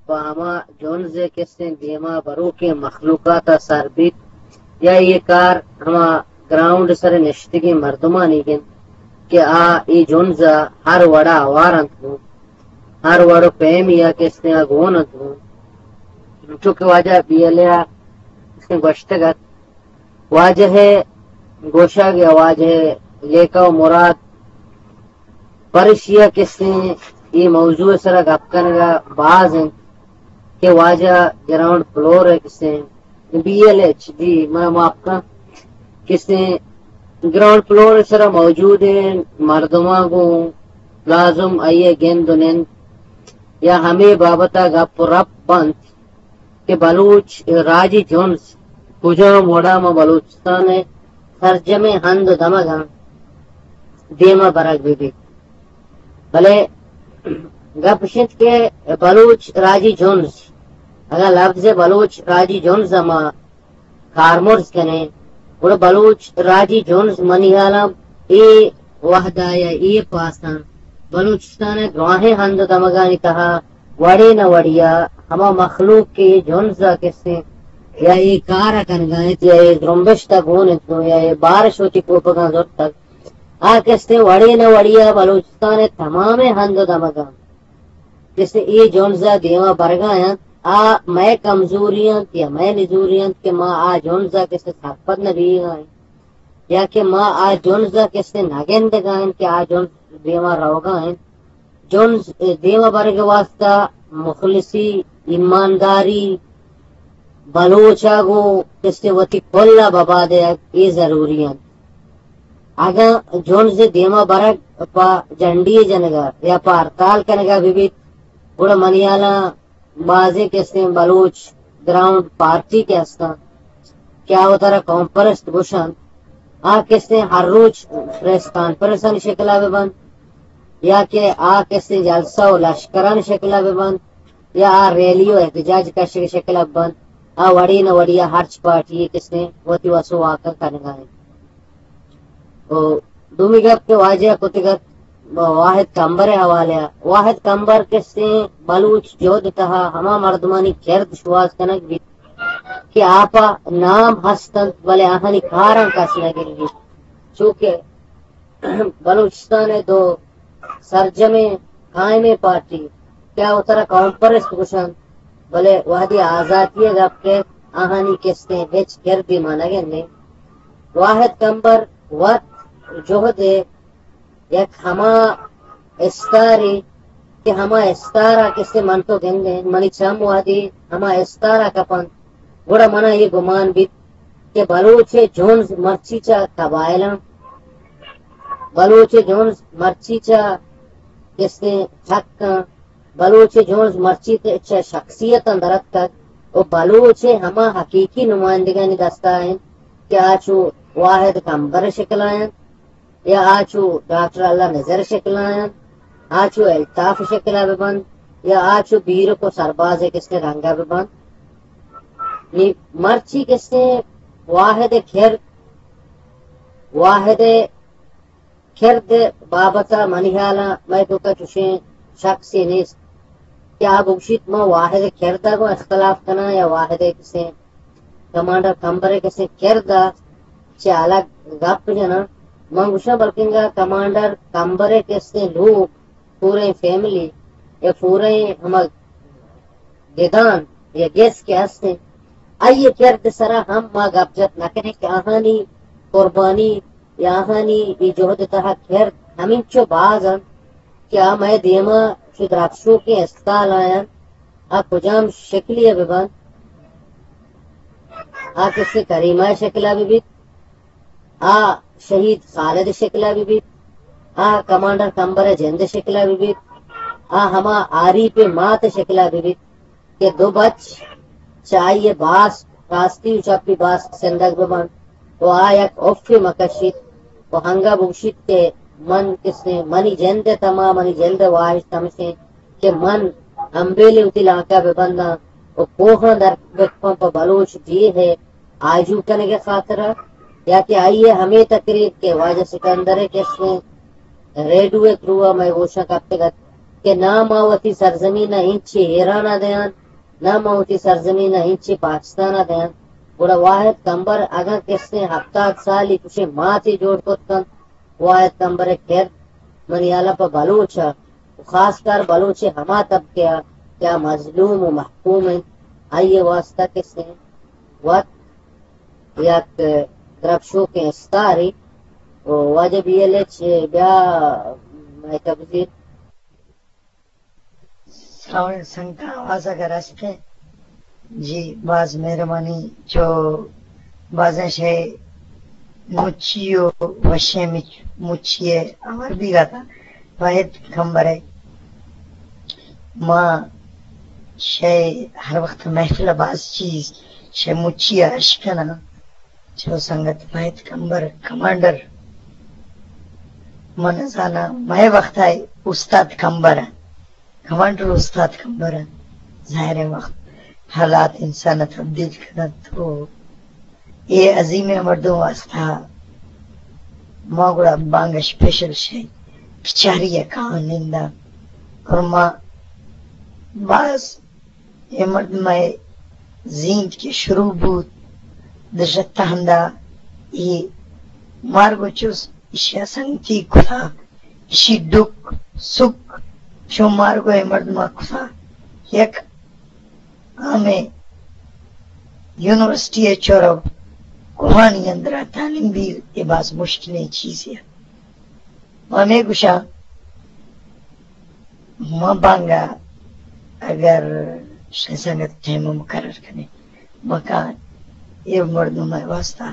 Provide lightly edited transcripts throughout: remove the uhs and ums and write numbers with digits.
باما جونزے کسے دیما برو کے مخلوقات سربیت یا یہ کار ہما گراؤنڈ سر نشتگی مردمانی گن کہ ای جونزا ہر وڑا وارنت ہوں ہر وڑو پیم یا کسے گونت ہوں چونکہ واجہ بیلیا اس نے گوشتگت واجہ گوشا گیا واجہ لیکا و مراد پرشیا کسے یہ موضوع سر گپ کرنگا بعض ہیں کہ واجہ گراؤنڈ فلور ہے کسے بی ایل ایچ جی میں آپ کا کسے گراؤنڈ فلور سر موجود ہیں مردمہ کو لازم آئیے گیند نند یا ہمیں بابتا گپ رب بند کہ بلوچ راجی جونز کجا موڑا میں بلوچستان ہے ترجمے ہند دمگا دیما برک بھی بھلے گپ شت کے بلوچ راجی جونز اگر لفظ بلوچ راجی جونز ما کارمرز کنے اور بلوچ راجی جونز منی عالم ای وحدہ یا ای پاسان بلوچستان گواہیں ہند دمگانی کہا وڑے نہ وڑیا ہما مخلوق کے جونزا کسے یا یہ کارا کنگانت یا یہ درمبش تک ہونت یا یہ بارش ہوتی پوپگان زور تک کسے وڑے نہ وڑیا بلوچستان تمام ہند دمگان جیسے یہ جونزا دیما برگایا میں کمزوریاں یا میں نزوریاں کہ ماں جونزا کسے سرپت نبی گائیں یا کہ ماں جونزا کسے نگند گائیں کہ جونز دیما رو گائیں جونز دیما برگ واسطہ مخلصی ایمانداری بلوچا گو کسے وطی کلا ببا دے یہ ضروریاں اگر جونز دیما برگ پا جنڈی جنگا یا پا ارتال کنگا بھی بڑا منیالا بازے کسے بلوچ گراؤنڈ پارٹی کے استا کیا وہ ترہ کانفرنس گوشن کسے ہر روز پریس کانفرنسن شکلہ ببند یا کہ کسے جلسہ و لشکران شکلہ ببند یا ریلی و احتجاج کا شکلہ ببند وڑی نہ وڑیا ہرچ پارٹی کسے وطی وسو آکر کرنگا ہے دومی گپ کے واجہ کتگت واحد کمبر حوالے واحد کمبر کسے بلوچ جود تہا ہما مردمانی کرد شواز کنک بھی کہ آپا نام ہستن بلے آہنی کارن کس لگیں گی چونکہ بلوچستان دو سرجمے قائم پارٹی کیا اترا کانفرنس گوشن بلے وحدی آزادی گپ کے آہنی کسے ہچ کردی مانگیں نے واحد کمبر وقت جہد یک ہما استاری کہ ہما استارا کسے من تو گنگے منی چم وادی ہما استارا کپن گوڑا منا یہ گمان بھی کہ بلوچ جونز مرچیچا قبائلہ بلوچ جونز مرچیچا کسے حق بلوچ جونز مرچیچا شخصیت اندرت تک وہ بلوچ ہما حقیقی نمائندگانی دستا ہے کہ آچو واحد کمبر شکل آئیں یا آچو ڈاکٹر اللہ نظر شکل آئیں آچو الطاف شکلہ ببند یا آچو بیر کو سرباز کسے رنگا ببند مرچی کسے واحد کھرد بابتا منیحالا میں تو کچھیں شخصی نیست کیا بگشیت ما واحد کھردہ کو اختلاف کنا یا واحد کسے کمانڈر کمبرے کسے کھردہ چے الگ گپ جنا منگوشا بلکنگا کمانڈر کمبرے کسے لوگ پورے فیملی یا پورے ہمیں گدان یا گیس کے ہستے آئیے کرد سرا ہم ما گپ جت نہ کریں کہ آہانی قربانی یا آہانی یہ جہد تہا کرد ہمیں چو باز ہیں کیا میں دیما شد رکشو کے استال آیا کجام شکلی ہے ببند کسے کریمہ شکلہ بھی شہید خالد شکلہ بھی کمانڈر کمبر جند شکلہ بھی ہما آری پہ مات شکلہ بھی کہ دو بچ چاہیے باس راستی چپی باس سندگ ببند وہ یک افی مکشید وہ ہنگا بوشید کے من کسے منی جند تمام منی جند واحد تمسے کہ من امبیلی اتی لاکا ببندہ وہ کوہاں در بکپاں پا بلوچ دیے ہے آجو کنے کے خاطرہ یا کہ آئیے ہمیں تقریب کے واجہ سکندر کس نے ریڈوے تروہ میں گوشہ کرتے گا کہ نہ ماوتی سرزمین ہنچی ایران دیان نہ ماوتی سرزمین ہنچی پاکستان دیان بڑا واحد کمبر اگر کس نے ہفتہ سالی کچھ ماں تھی جوڑ کن واحد کمبر خیر منیالا پا بلوچا خاص کر بلوچ ہما طبقہ کیا مظلوم و محکوم ہیں آئیے واسطہ کس نے وقت یک درفشو کے استاری واجب یہ لے چھے بیا تبزیر ساؤنڈ سنگتا آواز اگر رستے جی باز مہربانی جو بازیں شے مچیو وشے مچیے اور بھی گاتا واحد کمبر ہے ماں شے ہر وقت محفل باز چیز شے مچیا اشکنا جو سنگت واحد کمبر کمانڈر منزانا میں وقت ہے استاد کمبر ہے کمانڈر استاد کمبر ہے ظاہر وقت حالات انسان تبدیل کرنا تو یہ عظیم مردوں واسطہ ماں گوڑا بانگا سپیشل شے بچاری ہے کان نندہ اور ماں باز یہ مرد میں زیند کے شروع بود دشتا ہندہ یہ مارگو چوس اشیا سنگتی کتا اشی دک سک شو مارگو یہ مرد ماں کتا یک آمیں یونیورسٹی چورو کوہانی اندرہ تعلیم بھی یہ باز مشکلیں چیز ہے میں گوشا ماں بانگا اگر شہزانت ٹائم مقرر کرنے مکان یہ مردوں میں واسطہ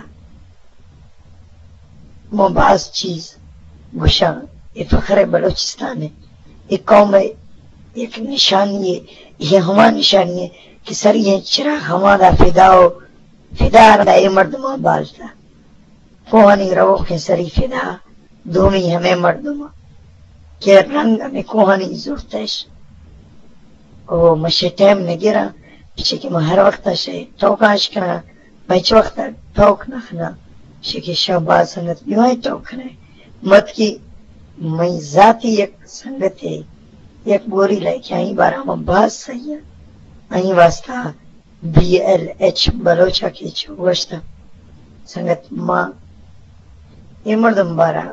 وہ بعض چیز گوشا یہ فخر بلوچستان ہے یہ قوم ہے ایک نشانی ہے یہ ہما نشانی ہے کہ سر یہ چراغ ہمارا فدا رہا یہ مردمہ بالتا کوہانی رو کے سری فدا دومی ہمیں مردمہ کہ رنگ ہمیں کوہانی ضرورت ہے او مشے ٹائم نے گرا پیچھے کہ میں ہر وقت شے ٹوکاش کرنا میں چھ وقت ٹوک نخنا شکی شہباز سنگت بیوائی ٹوک کرنا مت کی میں ذاتی ایک سنگت ہے ایک گوری لائے کہ آئیں بارا میں باز صحیح ہے آئیں واسطہ BLH بلوچا کی چوشتا سنگت ماں یہ مردم بارا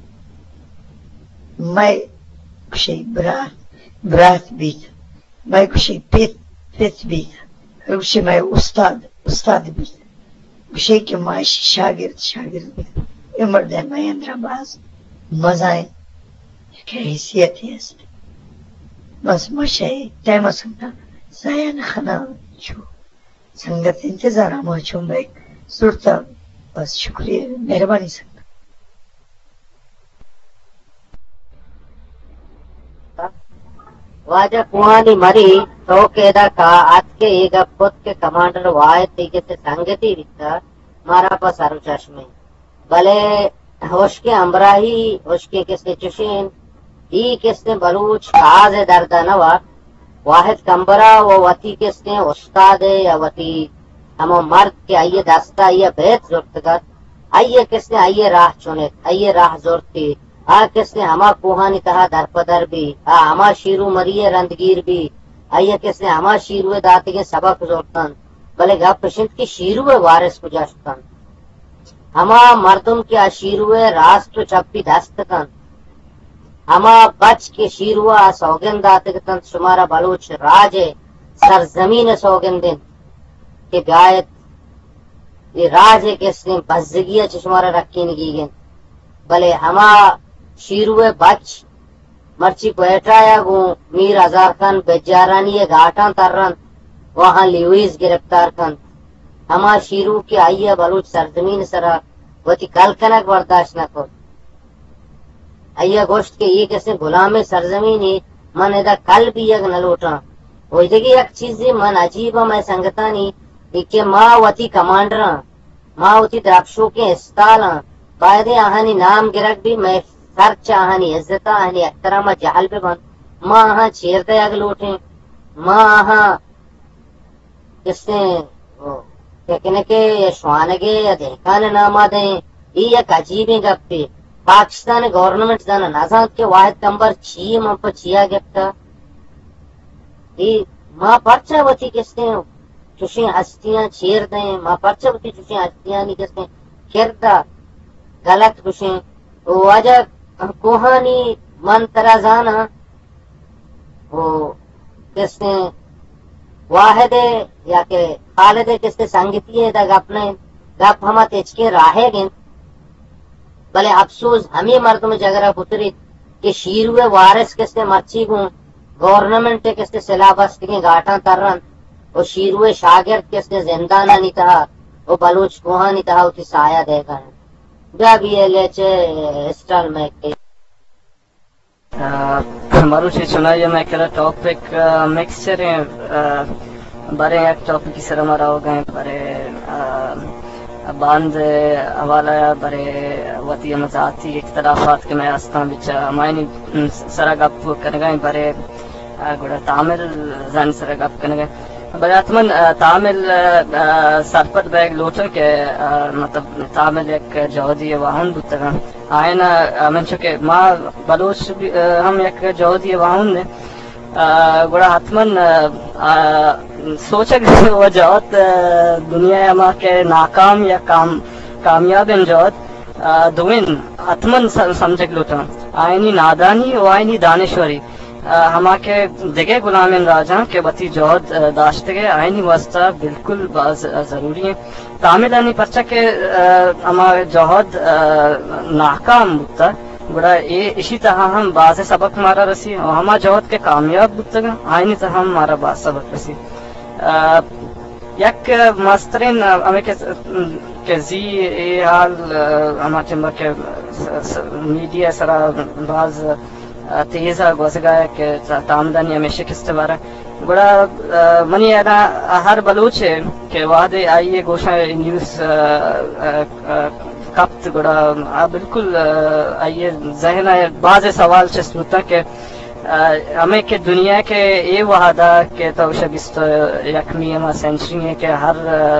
میں کشی برات بیت میں کشی پیت بیت کشی میں استاد بیت کشی کہ میں شاگرد بیت یہ مرد ہے میں اندرہ باز مزائیں کہ حیثیت ہے بس مشاہ ٹائم سنگتا زائن خنا چھو سنگت انتظار ہمیں چھو میں صورتا بس شکریہ مہربانی سنگتا واجہ کوہانی مری تو کہدا کا آج کے ایک خود کے کمانڈر واحد دیگے سے سنگتی رکھتا مارا پا سارو چشمے بلے ہوش کے امراہی ہوش کے کس نے چشین ای کس نے بلوچ آز دردہ نوا واحد کمبرہ و وطی کس نے استاد یا وطی ہمو مرد کے آئیے دستا آئیے بیت زورتگت آئیے کس نے آئیے راہ چونت آئیے راہ زورتی کس نے ہما کوہانی کہا در پدر بھی ہما شیرو مریے رندگیر بھی آئیے کس نے ہما شیرو داتے کے سبق زورتن بلے گا پشند کی شیرو وارث کجاشتن ہما مردم کے شیرو راست و چپی دستتن ہما بچ کے شیرو سوگن داتے تن شمارا بلوچ راج سرزمین سوگن دن کہ بیایت یہ راج ہے کس نے بزگیہ چشمارا رکھی نگی گن بلے ہما شیروے بچ مرچی کوئٹایا گو میر ہزار خان بجارانی گھاٹاں ترن وہاں لیویز گرفتار کن ہما شیرو کی آئیے بلوچ سرزمین سرا وہتی کل کنک برداشت نہ کر آئیے گوشت کے یہ کسی غلام سرزمین ہی من ادا کل بھی یک نہ لوٹا وہی دیکھی ایک چیز من عجیبا میں سنگتانی کہ ماں وتی کمانڈر ماں وتی درپشو کے استالا باید آہانی نام گرک بھی میں خرچ آہانی عزت آہانی احترام جہل پہ بند ماں آہاں چیر دے اگ لوٹیں ماں آہاں کس نے کہنے کے شوانگے یا دہکان نامہ دیں یہ یک عجیبی گپ پہ Pakistan government dana nazan ke wahid number 6 ma pa chiya gepta e ma parchavati kiste چوشیں ہستیاں چھیر دیں ماں پرچوتی چوشیں ہستیاں نہیں کسیں کھیرتا غلط چوشیں واجہ کوہانی من ترازانا وہ کسیں واحد یا کہ خالد کسے سنگتی ہے دا گپنے گپ ہما تیچکے راہے گئن بلے افسوس ہمیں مردم جگرہ پتری کہ شیروے وارث کسے مرچی گوں گورنمنٹ کسے سلابس کے گاٹاں ترن وہ شیروے شاگرد کس نے زندہ نہ نہیں تھا وہ بلوچ کوہا نہیں تھا اسی سایہ دے گا جا بھی ہے لیچے اسٹال میں مروچی سنائیے میں کہہ رہا ٹاپک مکسچر ہیں بارے ایک ٹاپک کی سر ہمارا ہو گئے بارے باند حوالہ بارے وطی مذاتی اختلافات کے میں آستان بچا مائنی سرا گپ کرنے گئے بارے گوڑا تعمل زن سرا گپ کرنے گئے براتمن تعمل سرپت بیگ لوٹر کے مطلب تعمل ایک جہودی واہن بودتا آئین من چکے ما بلوچ ہم ایک جہودی واہن نے گوڑا حتمن سوچا کہ وہ جہود دنیا ہما کے ناکام یا کامیاب ان جہود دوین حتمن سمجھک لوٹا آئینی نادانی و آئینی دانشوری ہما کے دگے غلام راجاں کے بتی جوہد داشتے گئے آئینی واسطہ بالکل ضروری ہیں تعمیلانی پرچہ کے ہما جوہد ناکام بکتا بڑا اسی طرح ہم بعض سبق مارا رسی اور ہما جوہد کے کامیاب بکتا گا آئینی طرح ہم مارا بعض سبق رسی یک ماسترین ہمیں کہ زی ای حال ہما چمبا کے میڈیا سرا بعض تیزا گوزگا ہے کہ تامدانی ہمیشہ کستے بارا گوڑا منی اینا ہر بلوچ ہے کہ وعدے آئیے گوشہ نیوز کپت گوڑا بالکل آئیے ذہن ہے بعض سوال چسپوتا کہ ہمیں کہ دنیا کے اے وحدہ کہ توشہ بیست یکمی ہما سینچری ہے کہ ہر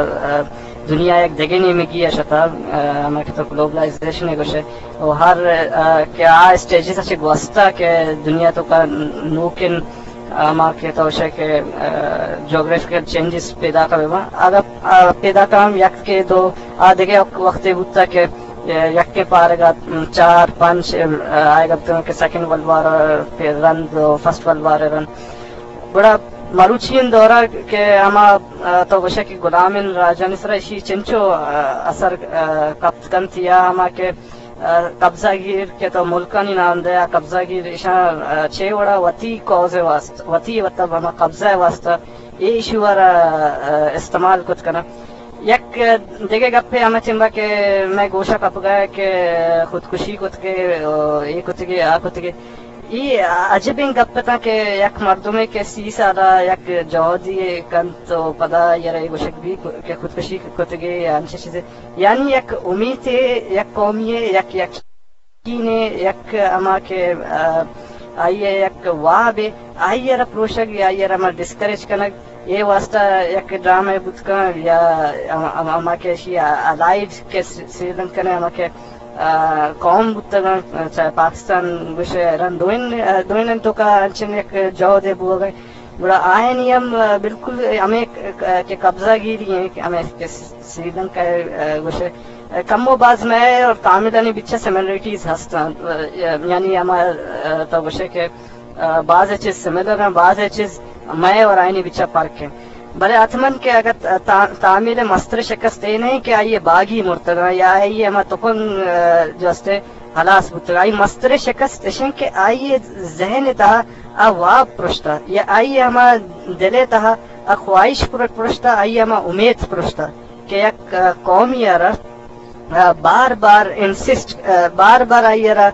دنیا ایک دگنی میں گیا شتا ہمیں کہ تو گلوبلائزیشن ہے گوشے اور ہر کیا اسٹیجز اچھے گوستا کہ دنیا تو کا نوکن ہمیں کہ تو کہ جغرافیکل چینجز پیدا کرے گا اگر پیدا کرم یک کے دو آدھے وقت ہوتا کہ یک کے پارے گا 4-5 آئے گا کہ سیکنڈ ورلڈ وار پھر رن دو فرسٹ ورلڈ وار رن بڑا مروچین دورہ کہ ہما تو وشہ کی غلام راجہ نسرہ اسی چنچو اثر قبض کن تھیا ہما کے قبضہ گیر کے تو ملکانی نام دیا قبضہ گیر اشاں چھے وڑا وطی کوزے واسطہ وطی وطب ہما قبضہ واسطہ یہ ایشوار استعمال کت کرنا یک دیکھے گپے ہمیں چنبا کہ میں گوشہ کپ گیا کہ خودکشی کت کے یہ کت کے آ کت کے یہ عجب گپ تھا کہ یک مردمے کے 30 سالہ یک جہودی کن تو پدا یا رہے گوشک بھی کہ خودکشی کت گئے یا انچہ چیزیں یعنی یک امید ہے یک قومی ہے یک یقینے یک اما کے آئیے یک واب ہے آئیے را پروشک یا آئیے را ما ڈسکریج کنک یہ واسطہ یک ڈرامہ بودھ کن یا اما کے الائیڈ کے سری لنکن اما کے قوم بودتا چاہے پاکستان گوشے رن دوئن تو کا انچن ایک جو دے بو گئے بڑا آئینی ہم بالکل ہمیں کہ قبضہ گیری ہیں کہ ہمیں سری لنکا گوشے کم و باز میں اور تعمیدانی بچہ سیملریٹیز ہستا یعنی ہمارا تو گوشے کہ بعض چیز سملر ہیں بعض چیز میں اور آئینی بچہ فرق ہے بلے اتمن کے اگر تعمیل مستر شکست نہیں کہ آئیے باغی مرتبہ یا آئیے ہما تکن جو استے حلاس بودتا آئی مستر شکست اشن کہ آئیے ذہن تہا واب پرشتا یا آئیے ہما دل تہا خواہش پرشتا آئیے ہما امید پرشتا کہ یک قومی آرہ بار بار انسسٹ بار بار آئیے رہا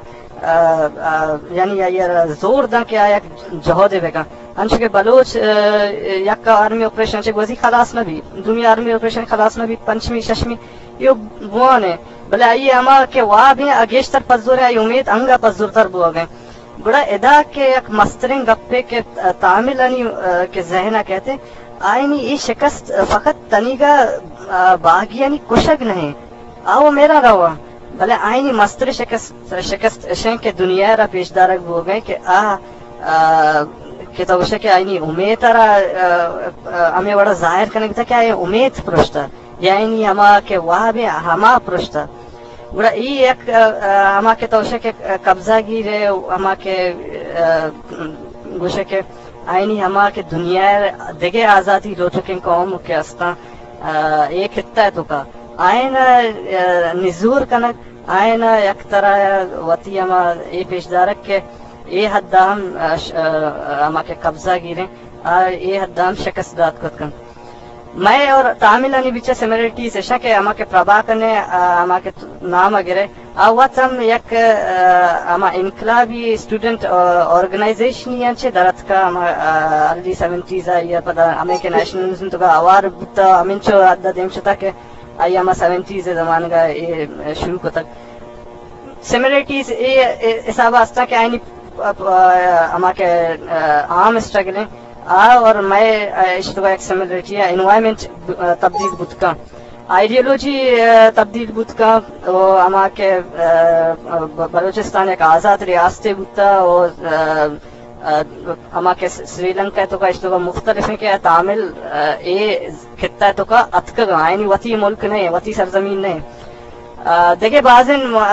یعنی آئیے زور دا کہ آیا جہود بیگا انچہ کہ بلوچ یک آرمی آپریشن چک وزی خلاص نہ بھی دنیا آرمی آپریشن خلاص نہ بھی پنچمی ششمی یہ بوان ہے بلے آئیے ہما کہ واب ہیں اگیشتر پزور ہے امید انگا پزور تر بوا گئے بڑا ادا کے یک مسترنگ گپے کے تعمیلانی کے ذہنہ کہتے آئینی یہ شکست فقط تنیگا باغی یعنی کشک نہیں آو میرا روا بھلے آئینی مستر شکست اشیں کے دنیا را پیشدارک ہو گئے کہ کہ تو کہ آئینی امید را ہمیں بڑا ظاہر کرنے تھا کہ آئے امید پرشتا یعنی ہما کے وہاں بھی ہما پرشتا بڑا ای ایک ہما کے توشہ کے قبضہ گیرے ہما کے گوشے کے آئینی ہما کے دنیا دیگے آزادی لو چکے قوم کے استا ایک خطہ ہے تو کا آئین نزور کنک آئین یک طرح وطی ہما اے پیشدارک کے اے حدام ہما کے قبضہ گیریں اے حدام شکست داد کت کن میں اور تامل انی بیچے سیملیٹیز اشا کہ ہما کے پربا کرنے ہما کے نام گرے آوات ہم یک ہما انقلابی اسٹوڈنٹ آرگنائزیشن چھے درت کا ہما ارلی 70s یا پدا ہمیں کے نیشنلزم تو کا آوار بتا ہمیں چو عدد دیم چھتا کہ آئی ہما 70s زمان کا شروع کو تک سیملیٹیز حساب آستا کہ آئینی ہما کے عام اسٹرگلیں اور میں اشتغا ایک سیملیٹی ہے انوائرمنٹ تبدیل بت کا آئیڈیالوجی تبدیل بت کا ہما کے بلوچستان ایک آزاد ریاست بتا اور ہما کے سری لنکا تو کا اشتغا مختلف ہے کہ تامل اے خطہ تو کا اتکا آئینی وطی ملک نہیں وطی سرزمین نہیں دیکھیں بعض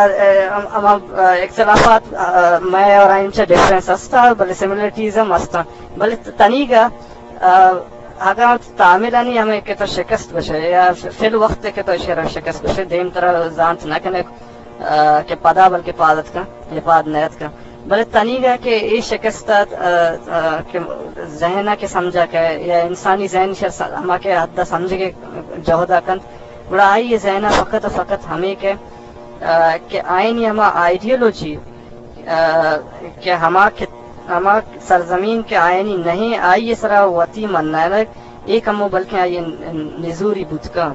اختلافات میں اور آئین سے ڈفرینس استا بلے سیملیٹیز ہم استا بلے تنیگا اگر تعمیلانی ہمیں کہ تو شکست بشے یا فی الوقت کہ تو شکست بشے دیم طرح زانت نہ کنے کہ پدا بلکہ پادت کا یا پاد نیت کا بلے تنیگا کہ یہ شکست ذہنہ کے سمجھا کہ یا انسانی ذہن ہما کے حد سمجھ کے جہدہ کن بڑا آئی ذہنہ فقط فقط ہمیں کہ آئینی ہما آئیڈیالوجی کہ ہما سرزمین کے آئینی نہیں آئی یہ سرا وطی مننا ہے ایک ہمو بلکہ آئی نزوری بت کا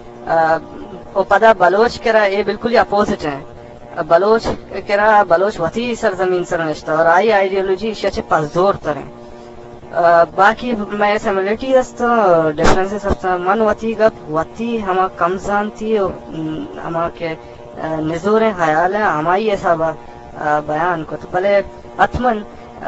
او پدا بلوچ کرا یہ بالکل اپوزٹ ہے بلوچ کرا بلوچ وطی سرزمین سر نشتا اور آئی آئیڈیالوجی شچے پزدور تریں باقی میں سیملیٹی ہستا ڈفرنسز ہستا من وطی گپ وطی ہما کمزان تھی ہما کے نزور خیال ہے ہمائی ایسا بیان کو تو بلے اتمن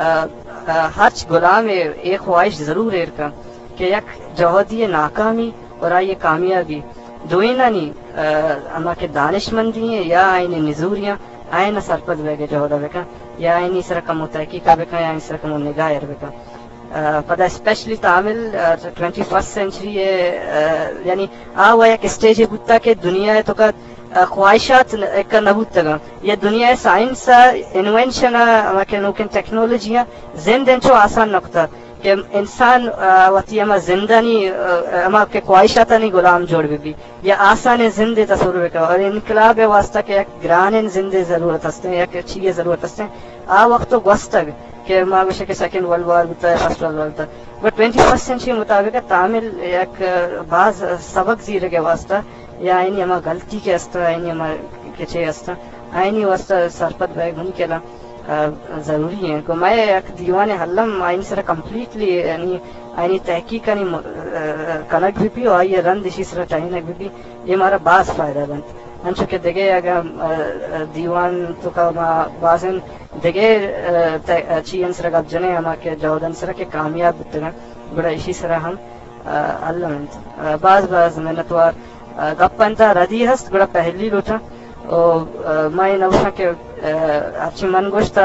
ہرچ غلام ایک خواہش ضرور ہے کا کہ یک جہودی ناکامی اور آئی کامیابی دوئینا نہیں ہما کے دانش مندی ہیں یا آئین نزوریاں آئین سرپد بے گے جہودہ بکا یا آئین اس رقم تحقیقہ بکا یا اس رقم نگاہ بکا پتہ اسپیشلی تامل 21st سینچری یعنی آوا ایک اسٹیج بتا کہ دنیا تو کا خواہشات کا نبوت تگا یہ دنیا سائنس انوینشن نوکن ٹیکنالوجیاں زندن چو آسان نکتا کہ انسان وقتی اما زندہ نہیں اما کے خواہشات نہیں غلام جوڑ بھی یا آسان زندے تصور کا اور انقلاب واسطہ کہ ایک گران زندے ضرورت ہستے ہیں ایک اچھی ضرورت ہستے ہیں آ وقت گوست تک کہ ماغوشے کے سیکنڈ ورلڈ وار ہوتا ہے فرسٹ ورلڈ وار ہوتا ہے بٹ 21st سینچری مطابق تامل ایک بعض سبق زیرے کے واسطہ یا آئینی ہما غلطی کے استا آئینی ہما کچھے استا آئینی واسطہ سرپت بیگ ہونی کے ضروری ہے کہ میں ایک دیوان حلم آئینی سر کمپلیٹلی یعنی آئینی تحقیق کنک بھی اور آئیے رند اسی سر ٹائنک بھی یہ ہمارا بعض فائدہ بند انچو کہ دیگے اگر دیوان تو کا بازن دیگے چین سر گب جنے ہما کے جہودن سر کے کامیاب بتگا بڑا اسی سر ہم اللہ منت بعض محنتوار گپ انتا ردی ہست بڑا پہلی لوٹا اور میں نوشا کہ اچھی من گوشتا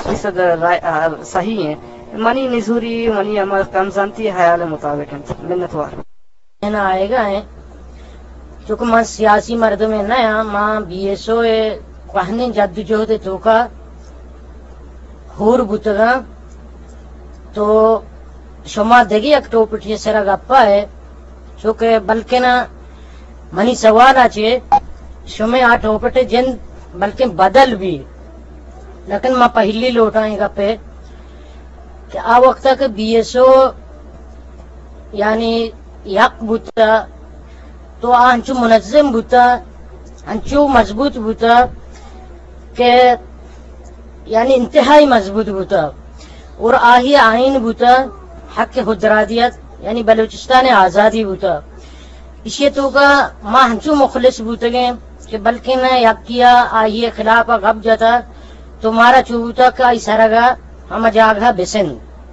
100% صحیح ہیں منی نزوری منی عمل کمزانتی حیال مطابق منتوار آئے گا ہے چونکہ ماں سیاسی مرد میں نیا ماں بی ایس او کہنے جد جہد تو کا ہور بتگا تو شما دگی ایک ٹوپٹی سرا گپا ہے چونکہ بلکہ نہ منی سوال آچے شما آ ٹوپٹے جن بلکہ بدل بھی لیکن ماں پہلی لوٹائیں گپے کہ آ وقت تک بی ایس او یعنی یک بوتا تو انچو منظم بوتا انچو مضبوط بوتا کہ یعنی انتہائی مضبوط بوتا اور آہی آئین بوتا حق حجرادیت یعنی بلوچستان آزادی بوتا اسی تو کا ماں ہنچو مخلص بوتا گئے کہ بلکہ نہ یک کیا آئیے خلاف گپ جاتا تمہارا چوتا کا سرگا ہم جاگا بسن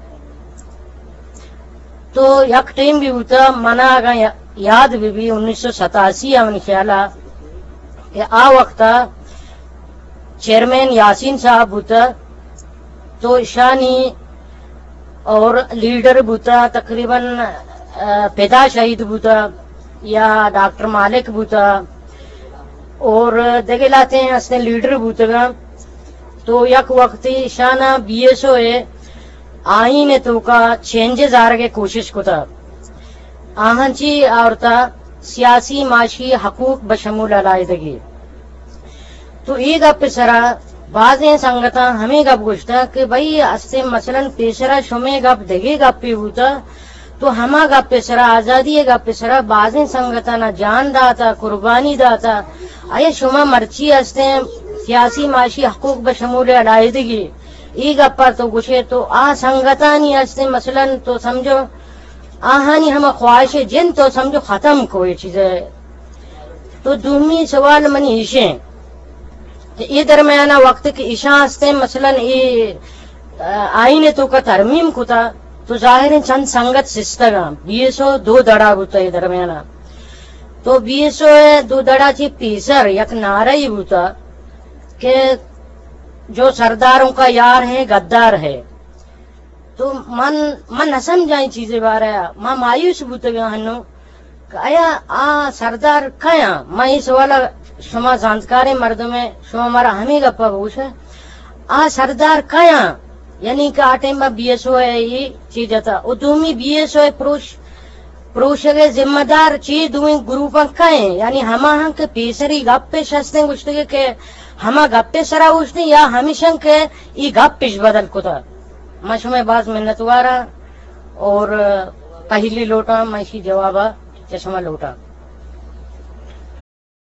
تو یک ٹیم بھی ہوتا منا آگا یاد بھی 1987 من خیال کہ آ وقتا چیئرمین یاسین صاحب ہوتا تو شانی اور لیڈر بوتا تقریباً پیدا شہید بوتا یا ڈاکٹر مالک بوتا اور دیکھے لاتے ہیں اس نے لیڈر بوتا گا تو یک وقتی شانہ بی ایس او ہے آئین تو کا چینجز آرگے کوشش کتا آہنچی آورتا سیاسی معاشی حقوق بشمول علائدگی تو یہ گپ سرا بعض سنگتا ہمیں گپ گوشتا کہ بھائی اسے مثلا پیشرا شمیں گپ دگے گپ پی ہوتا تو ہما گپ سرا آزادی گپ سرا بعض سنگتا نہ جان داتا قربانی داتا آیا شما مرچی استے سیاسی معاشی حقوق بشمول علائدگی ای گپا تو گوشے تو آ سنگتانی استے مثلا تو سمجھو آہانی ہم خواہش جن تو سمجھو ختم کوئی چیز ہے تو دومی سوال منی ایشیں یہ درمیانہ وقت کے عشاء ہستے مثلا یہ آئین تو کا ترمیم کتا تو ظاہر چند سنگت سستگا 202 دڑا ہوتا ہے درمیانہ تو 202 دڑا چی پیسر یک نعرہ ہی ہوتا کہ جو سرداروں کا یار ہے غدار ہے تو من نہ سمجھائیں چیزیں بارے ماں مایوس بوتے گا ہنو کہ آیا سردار کیا میں اس والا شما زانتکار مردم میں شما ہمارا ہمیں گپا بوش ہے سردار کیا یعنی کہ آٹے میں بی ایس او ہے یہ چیز تھا ادومی بی ایس او ہے پروش کے ذمہ دار چیز دویں گروپ کہیں یعنی ہما ہم کے پیسری گپ پیش ہستے گوشتے کہ ہما گپ پہ سرا گوشتے یا ہمیشہ کے یہ گپ پیش بدل کو تھا میں شما باز منتوارا اور پہلی لوٹا میں اسی جوابا چشمہ لوٹا